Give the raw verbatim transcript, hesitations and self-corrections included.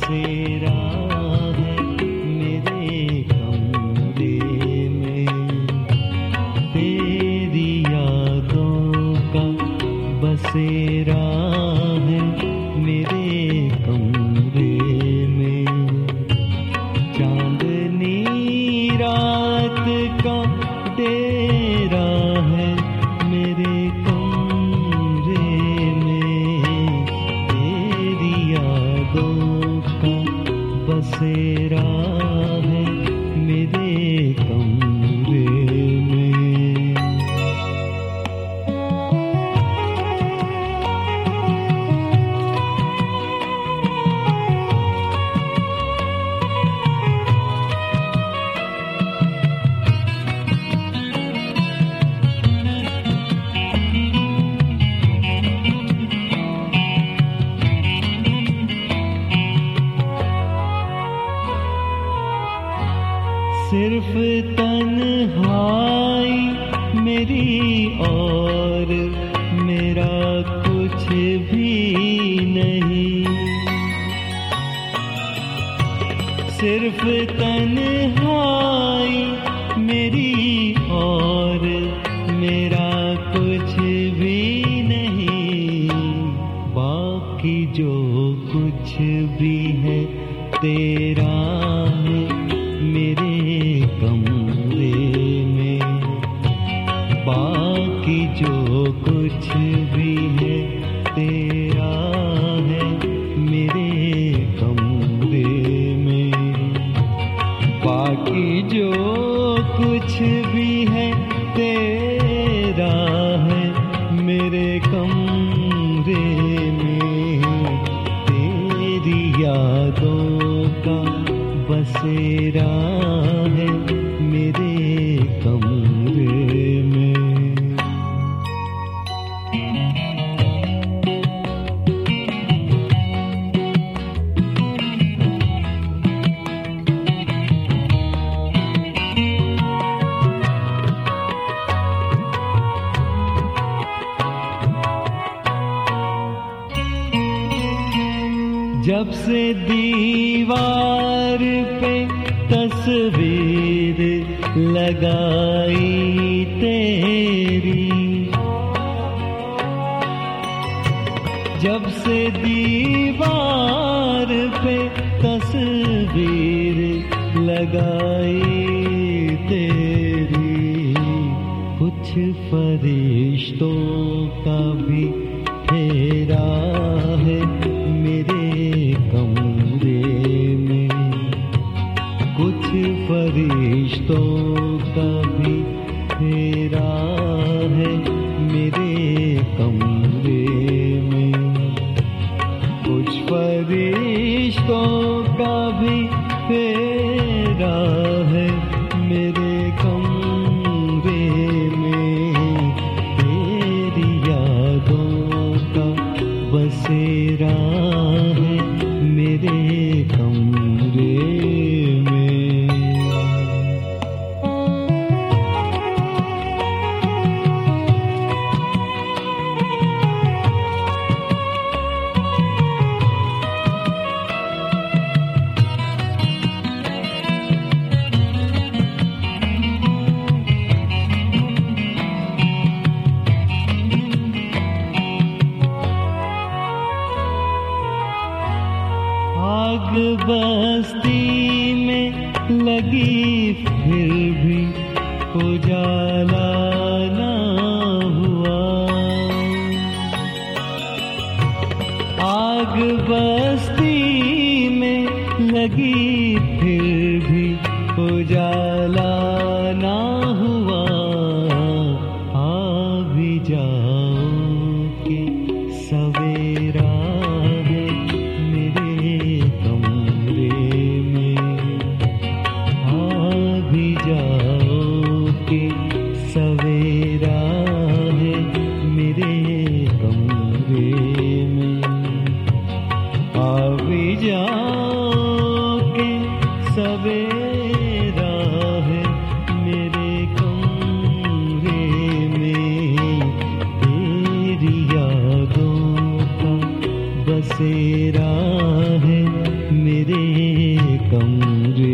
बसेरा है मेरे कमरे में, तेरी यादों का बसेरा है मेरे कमरे में। चांदनी रात का डेरा है मेरे कमरे में, तेरी यादों का बसेरा है मेरे कमरे में। सिर्फ तन्हाई मेरी और मेरा कुछ भी नहीं, सिर्फ तन्हाई मेरी और मेरा कुछ भी नहीं। बाकी जो कुछ भी है तेरा है मेरे कमरे में, बाकी जो कुछ भी है तेरा है मेरे कमरे में। बाकी जो कुछ भी है तेरा है मेरे कमरे में, तेरी यादों का बसेरा है मेरे कमरे में। जब से दीवार पे तस्वीर लगाई तेरी, जब से दीवार पे तस्वीर लगाई तेरी, कुछ फरिश्तों का भी फेरा है मेरे कमरे में, कुछ फरिश्तों का भी फेरा है मेरे कमरे में, कुछ फरिश्तों का भी फेरा है मेरे कमरे में, तेरी यादों का बसेरा है मेरे कमरे में। आग बस्ती में लगी फिर भी उजाला ना हुआ, आग बस्ती में लगी फिर भी उजाला ना हुआ। आ भी जाओ कि सवेरा है मेरे कमरे में, आ भी जाओ कि सवेरा है मेरे कमरे में, आ भी जाओ कि सवेरा है मेरे कमरे में, तेरी यादों का बसेरा है मेरे रे